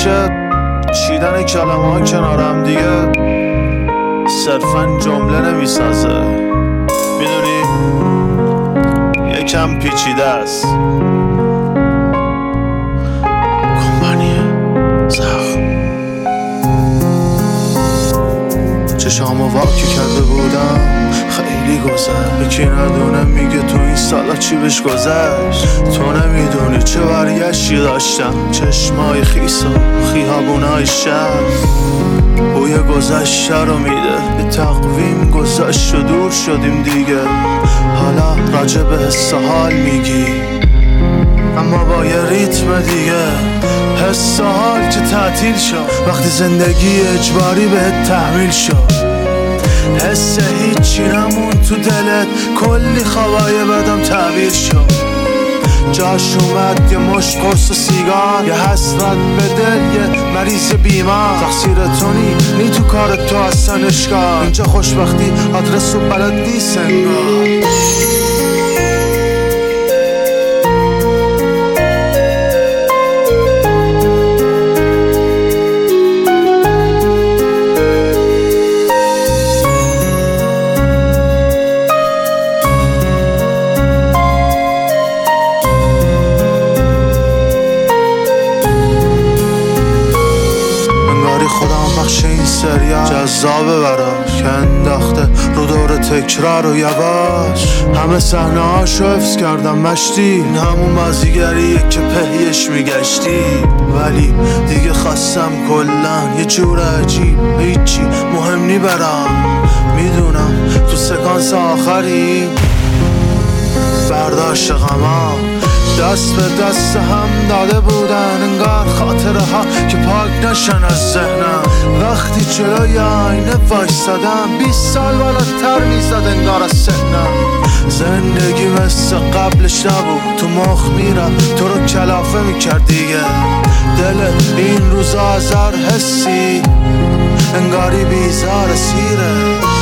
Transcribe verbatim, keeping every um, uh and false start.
میشه چیدن کلمه ها کنارم دیگه صرفا جمله نمیسازه، میدونی یکم پیچیده است. کمپانی زخم چشامو واکی کرده بودم خیلی گذر، یکی ندونه میگه تو این سالا چی بهش گذشت. تو نمیدونی چه برگشتی داشتم، چشمای خیس و خیابونای شهر بوی گذشته رو میده. به تقویم گذشت و دور شدیم دیگه، حالا راجع به حس حال میگی اما با یه ریتم دیگه. حس حال که تعطیل شد وقتی زندگی اجباری بهت تحمیل شد. حس هیچی نمون تو دلت، کلی خوابای بدم تعبیر شد. جاش اومد یه مشت قرص و سیگار، یه حسرت به دل، یه مریض بیمار. تقصیر تو نی نی تو کارت تو اصلا اشکال، اینجا خوشبختی آدرس و بلد نیست انگار. خودم بخش این سریال جذابه براش که انداخته رو دور تکرار و یواش. همه صحنه هاشو حفظ کردم مشتی، این همون بازیگریه که پهیش میگشتی. ولی دیگه خواستم کلن یه جور عجیب، هیچی مهم نی برام. میدونم تو سکانس آخری برداشت غما دست به دست هم داده بودن، انگار خاطره ها که پاک نشن از ذهنم. وقتی جلوی آینه وایسادم بیست سال بالاتر میزد انگار از سنم. زندگی مثل قبلش نبود، تو مخ میرم تو رو کلافه میکرد دیگه. دل این روزا از هر حسی انگاری بیزار سیره.